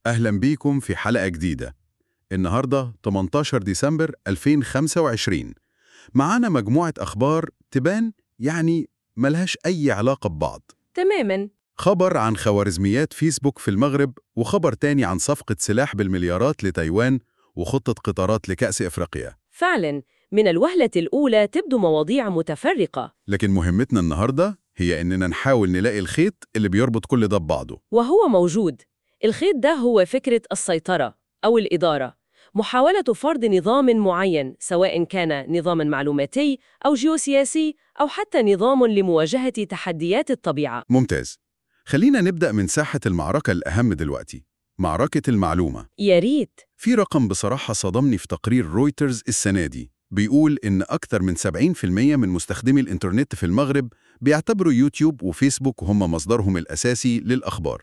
أهلا بيكم في حلقة جديدة. النهاردة 18 ديسمبر 2025. معانا مجموعة أخبار تبان ملهاش أي علاقة ببعض. تماماً. خبر عن خوارزميات فيسبوك في المغرب، وخبر تاني عن صفقة سلاح بالمليارات لتايوان وخطة قطارات لكأس إفريقيا. فعلاً، من الوهلة الأولى تبدو مواضيع متفرقة، لكن مهمتنا النهاردة هي إننا نحاول نلاقي الخيط اللي بيربط كل ده ببعضه. وهو موجود. الخيط ده هو فكرة السيطرة أو الإدارة، محاولة فرض نظام معين، سواء كان نظاماً معلوماتي أو جيوسياسي أو حتى نظام لمواجهة تحديات الطبيعة. ممتاز. خلينا نبدأ من ساحة المعركة الأهم دلوقتي، معركة المعلومة. يا ريت. في رقم بصراحة صدمني في تقرير رويترز السنة دي، بيقول إن أكتر من 70% من مستخدمي الإنترنت في المغرب بيعتبروا يوتيوب وفيسبوك هم مصدرهم الأساسي للأخبار.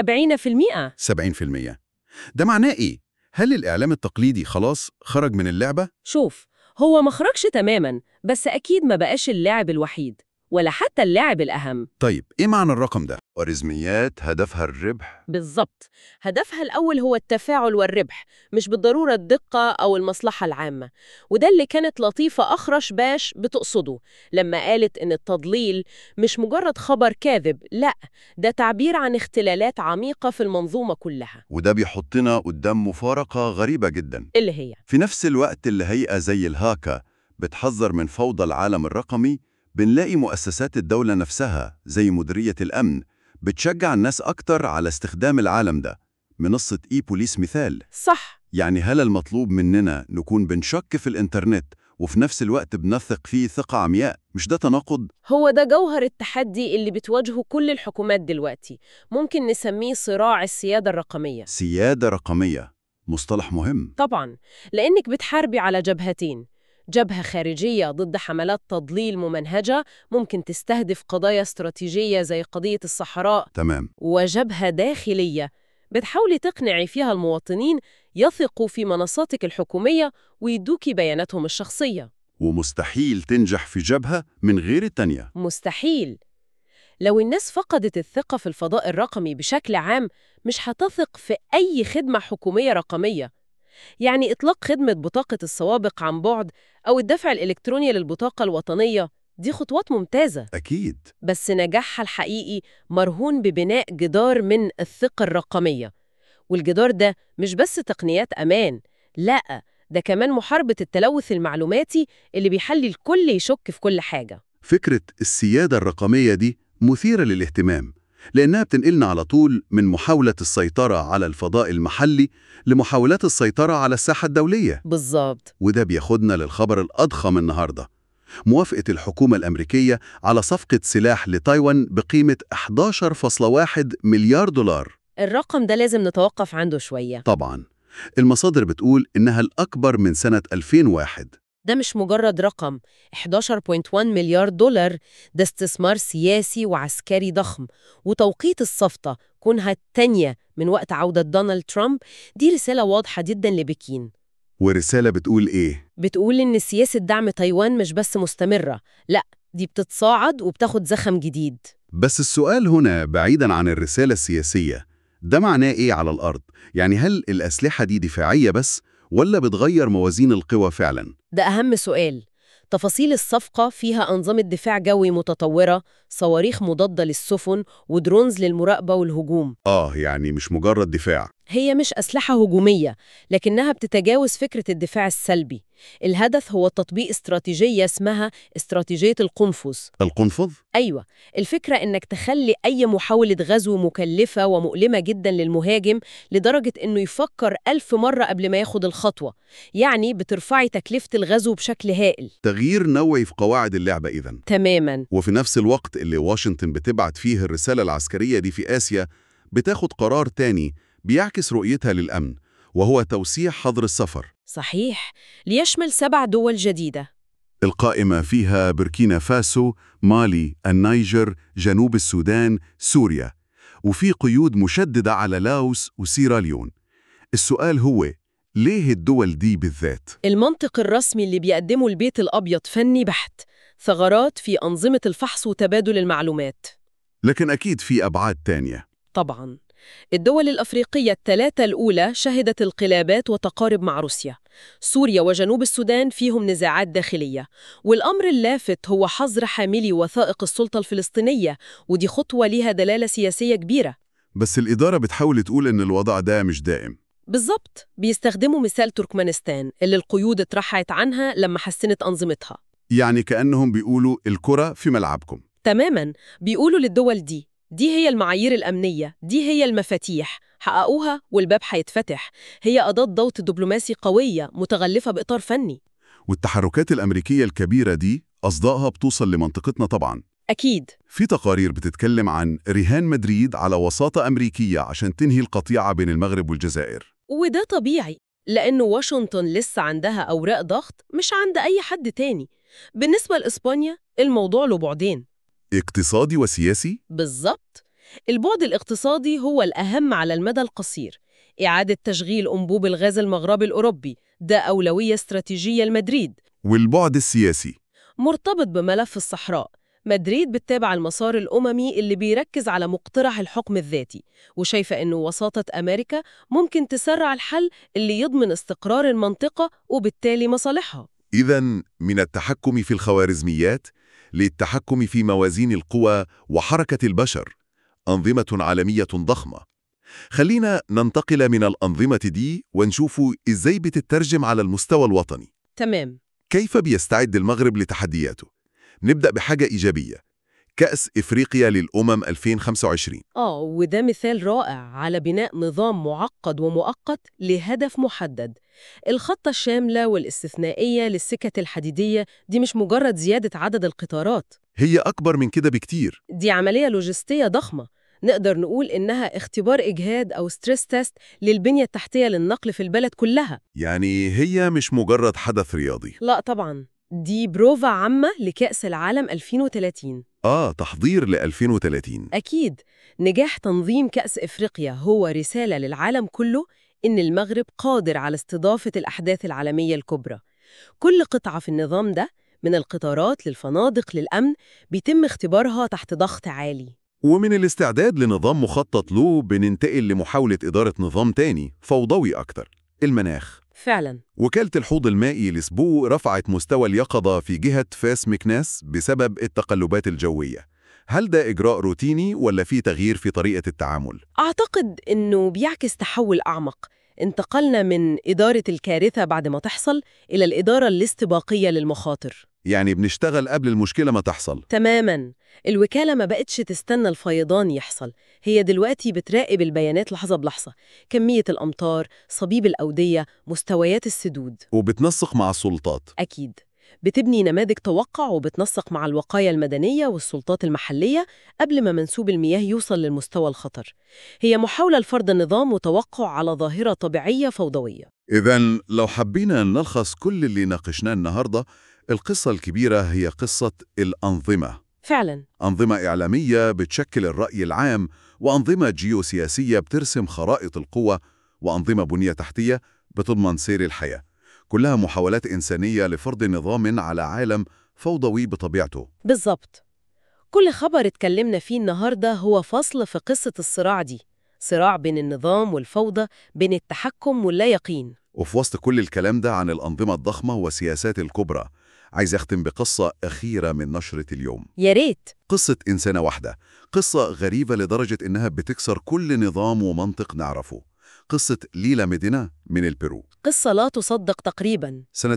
70%؟ 70%. ده معناه إيه؟ هل الإعلام التقليدي خلاص خرج من اللعبة؟ شوف، هو مخرجش تماماً، بس أكيد ما بقاش اللاعب الوحيد ولا حتى اللاعب الأهم. طيب إيه معنى الرقم ده؟ خوارزميات هدفها الربح. بالضبط، هدفها الأول هو التفاعل والربح، مش بالضرورة الدقة أو المصلحة العامة. وده اللي كانت لطيفة أخرش باش بتقصده لما قالت إن التضليل مش مجرد خبر كاذب، لأ، ده تعبير عن اختلالات عميقة في المنظومة كلها. وده بيحطنا قدام مفارقة غريبة جدا. اللي هي في نفس الوقت اللي هيئة زي الهاكا بتحذر من فوضى العالم الرقمي، بنلاقي مؤسسات الدولة نفسها زي مديرية الأمن بتشجع الناس أكتر على استخدام العالم ده. منصة بوليس مثال. صح. يعني هل المطلوب مننا نكون بنشك في الإنترنت وفي نفس الوقت بنثق فيه ثقة عمياء؟ مش ده تناقض؟ هو ده جوهر التحدي اللي بتواجهه كل الحكومات دلوقتي، ممكن نسميه صراع السيادة الرقمية. سيادة رقمية، مصطلح مهم. طبعاً، لأنك بتحاربي على جبهتين: جبهة خارجية ضد حملات تضليل ممنهجة ممكن تستهدف قضايا استراتيجية زي قضية الصحراء، تمام. وجبهة داخلية بتحاولي تقنعي فيها المواطنين يثقوا في منصاتك الحكومية ويدوكي بياناتهم الشخصية. ومستحيل تنجح في جبهة من غير التانية. مستحيل. لو الناس فقدت الثقة في الفضاء الرقمي بشكل عام، مش هتثق في أي خدمة حكومية رقمية. يعني إطلاق خدمة بطاقة السوابق عن بعد أو الدفع الإلكتروني للبطاقة الوطنية دي خطوات ممتازة، أكيد. بس نجاحها الحقيقي مرهون ببناء جدار من الثقة الرقمية. والجدار ده مش بس تقنيات أمان، لأ، ده كمان محاربة التلوث المعلوماتي اللي بيخلي الكل يشك في كل حاجة. فكرة السيادة الرقمية دي مثيرة للاهتمام، لأنها بتنقلنا على طول من محاولة السيطرة على الفضاء المحلي لمحاولات السيطرة على الساحة الدولية. بالظبط. وده بياخدنا للخبر الأضخم النهاردة: موافقة الحكومة الأمريكية على صفقة سلاح لتايوان بقيمة 11.1 مليار دولار. الرقم ده لازم نتوقف عنده شوية. طبعاً، المصادر بتقول إنها الأكبر من سنة 2001. ده مش مجرد رقم، 11.1 مليار دولار، ده استثمار سياسي وعسكري ضخم. وتوقيت الصفقة كونها التانية من وقت عودة دونالد ترامب، دي رسالة واضحة جدا لبكين. ورسالة بتقول إيه؟ بتقول إن سياسة دعم تايوان مش بس مستمرة، لأ، دي بتتصاعد وبتاخد زخم جديد. بس السؤال هنا بعيداً عن الرسالة السياسية، ده معناه إيه على الأرض؟ يعني هل الأسلحة دي دفاعية بس، ولا بتغير موازين القوى فعلاً؟ ده أهم سؤال. تفاصيل الصفقة فيها أنظمة دفاع جوي متطورة، صواريخ مضادة للسفن، ودرونز للمراقبة والهجوم. يعني مش مجرد دفاع. هي مش أسلحة هجومية، لكنها بتتجاوز فكرة الدفاع السلبي. الهدف هو تطبيق استراتيجية اسمها استراتيجية القنفذ. القنفذ؟ أيوة، الفكرة إنك تخلي أي محاولة غزو مكلفة ومؤلمة جدا للمهاجم لدرجة إنه يفكر 1000 مرة قبل ما ياخد الخطوة. يعني بترفعي تكلفة الغزو بشكل هائل. تغيير نوعي في قواعد اللعبة إذن. تماماً. وفي نفس الوقت اللي واشنطن بتبعت فيه الرسالة العسكرية دي في آسيا، بتاخد قرار تاني بيعكس رؤيتها للأمن، وهو توسيع حظر السفر. صحيح، ليشمل 7 دول جديدة. القائمة فيها بوركينا فاسو، مالي، النيجر، جنوب السودان، سوريا، وفي قيود مشددة على لاوس وسيراليون. السؤال هو: ليه الدول دي بالذات؟ المنطق الرسمي اللي بيقدمه البيت الأبيض فني بحت، ثغرات في أنظمة الفحص وتبادل المعلومات. لكن أكيد في أبعاد تانية. طبعاً، الدول الأفريقية الثلاثة الأولى شهدت انقلابات وتقارب مع روسيا. سوريا وجنوب السودان فيهم نزاعات داخلية، والأمر اللافت هو حظر حاملي وثائق السلطة الفلسطينية، ودي خطوة ليها دلالة سياسية كبيرة. بس الإدارة بتحاول تقول إن الوضع ده مش دائم. بالظبط، بيستخدموا مثال تركمانستان اللي القيود اترحلت عنها لما حسنت أنظمتها. يعني كأنهم بيقولوا الكرة في ملعبكم. تماماً، بيقولوا للدول دي هي المعايير الأمنية، دي هي المفاتيح، حققوها والباب هيتفتح. هي أداة ضغط دبلوماسي قوية متغلفة بإطار فني. والتحركات الأمريكية الكبيرة دي أصداءها بتوصل لمنطقتنا طبعاً. أكيد. في تقارير بتتكلم عن رهان مدريد على وساطة أمريكية عشان تنهي القطيعة بين المغرب والجزائر. وده طبيعي، لأنه واشنطن لسه عندها أوراق ضغط مش عند أي حد تاني. بالنسبة لإسبانيا الموضوع له بعدين. اقتصادي وسياسي؟ بالظبط. البعد الاقتصادي هو الأهم على المدى القصير. إعادة تشغيل أنبوب الغاز المغربي الأوروبي ده أولوية استراتيجية لمدريد. والبعد السياسي؟ مرتبط بملف الصحراء. مدريد بتتابع المسار الأممي اللي بيركز على مقترح الحكم الذاتي، وشايفة إنه وساطة أمريكا ممكن تسرع الحل اللي يضمن استقرار المنطقة وبالتالي مصالحها. إذن من التحكم في الخوارزميات للتحكم في موازين القوى وحركة البشر، أنظمة عالمية ضخمة. خلينا ننتقل من الأنظمة دي ونشوف إزاي بتترجم على المستوى الوطني. تمام. كيف بيستعد المغرب لتحدياته؟ نبدأ بحاجة إيجابية، كأس إفريقيا للأمم 2025. وده مثال رائع على بناء نظام معقد ومؤقت لهدف محدد. الخطة الشاملة والاستثنائية للسكك الحديدية دي مش مجرد زيادة عدد القطارات، هي أكبر من كده بكتير. دي عملية لوجستية ضخمة. نقدر نقول إنها اختبار إجهاد أو ستريس تيست للبنية التحتية للنقل في البلد كلها. يعني هي مش مجرد حدث رياضي. لا طبعاً، دي بروفا عامة لكأس العالم 2030. تحضير ل 2030. أكيد. نجاح تنظيم كأس إفريقيا هو رسالة للعالم كله إن المغرب قادر على استضافة الأحداث العالمية الكبرى. كل قطعة في النظام ده، من القطارات للفنادق للأمن، بيتم اختبارها تحت ضغط عالي. ومن الاستعداد لنظام مخطط له بننتقل لمحاولة إدارة نظام تاني فوضوي أكتر، المناخ. فعلاً. وكالة الحوض المائي لسبو رفعت مستوى اليقظة في جهة فاس مكناس بسبب التقلبات الجوية. هل ده إجراء روتيني ولا في تغيير في طريقة التعامل؟ أعتقد إنه بيعكس تحول أعمق. انتقلنا من إدارة الكارثة بعد ما تحصل إلى الإدارة الاستباقية للمخاطر. يعني بنشتغل قبل المشكلة ما تحصل. تماماً. الوكالة ما بقتش تستنى الفيضان يحصل، هي دلوقتي بتراقب البيانات لحظة بلحظة، كمية الأمطار، صبيب الأودية، مستويات السدود. وبتنسق مع السلطات. أكيد. بتبني نماذج توقع وبتنسق مع الوقاية المدنية والسلطات المحلية قبل ما منسوب المياه يوصل للمستوى الخطر. هي محاولة لفرض النظام وتوقع على ظاهرة طبيعية فوضوية. إذن لو حبينا نلخص كل اللي ناقشناه النهاردة، القصة الكبيرة هي قصة الأنظمة. فعلاً. أنظمة إعلامية بتشكل الرأي العام، وأنظمة جيوسياسية بترسم خرائط القوة، وأنظمة بنية تحتية بتضمن سير الحياة. كلها محاولات إنسانية لفرض نظام على عالم فوضوي بطبيعته. بالظبط. كل خبر اتكلمنا فيه النهاردة هو فصل في قصة الصراع دي، صراع بين النظام والفوضى، بين التحكم واللا يقين. وفي وسط كل الكلام ده عن الأنظمة الضخمة والسياسات الكبرى، عايز أختم بقصة أخيرة من نشرة اليوم. يا ريت. قصة إنسانة واحدة، قصة غريبة لدرجة إنها بتكسر كل نظام ومنطق نعرفه. قصة ليلا ميدينا من البيرو. قصة لا تصدق تقريباً. سنة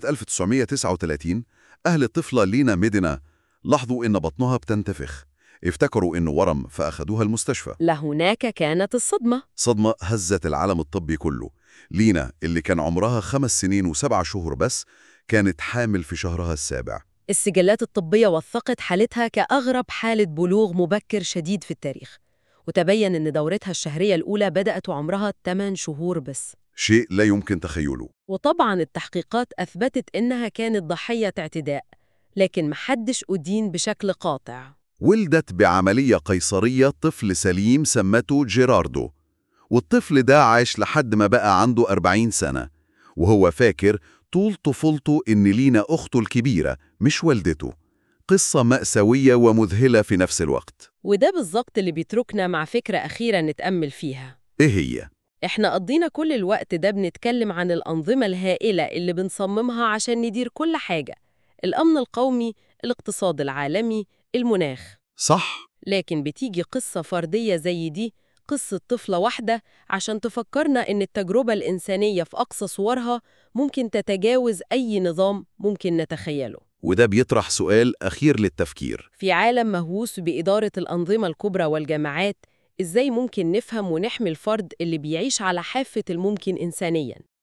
1939 أهل الطفلة لينا ميدينا لاحظوا إن بطنها بتنتفخ، افتكروا إنه ورم فأخدوها المستشفى. لهناك كانت الصدمة. صدمة هزت العالم الطبي كله. لينا اللي كان عمرها 5 سنين و7 شهور بس، كانت حامل في شهرها السابع. السجلات الطبية وثقت حالتها كأغرب حالة بلوغ مبكر شديد في التاريخ، وتبين إن دورتها الشهرية الأولى بدأت وعمرها 8 شهور بس. شيء لا يمكن تخيله. وطبعاً التحقيقات أثبتت إنها كانت ضحية اعتداء، لكن محدش أدين بشكل قاطع. ولدت بعملية قيصرية طفل سليم سمته جيراردو، والطفل ده عاش لحد ما بقى عنده 40 سنة، وهو فاكر طول طفولته إن لينا أخته الكبيرة مش والدته. قصة مأساوية ومذهلة في نفس الوقت. وده بالظبط اللي بيتركنا مع فكرة أخيرة نتأمل فيها. إيه هي؟ إحنا قضينا كل الوقت ده بنتكلم عن الأنظمة الهائلة اللي بنصممها عشان ندير كل حاجة: الأمن القومي، الاقتصاد العالمي، المناخ. صح؟ لكن بتيجي قصة فردية زي دي، قصة طفلة واحدة، عشان تفكرنا إن التجربة الإنسانية في أقصى صورها ممكن تتجاوز أي نظام ممكن نتخيله. وده بيطرح سؤال أخير للتفكير. في عالم مهووس بإدارة الأنظمة الكبرى والجماعات، إزاي ممكن نفهم ونحمي الفرد اللي بيعيش على حافة الممكن إنسانياً؟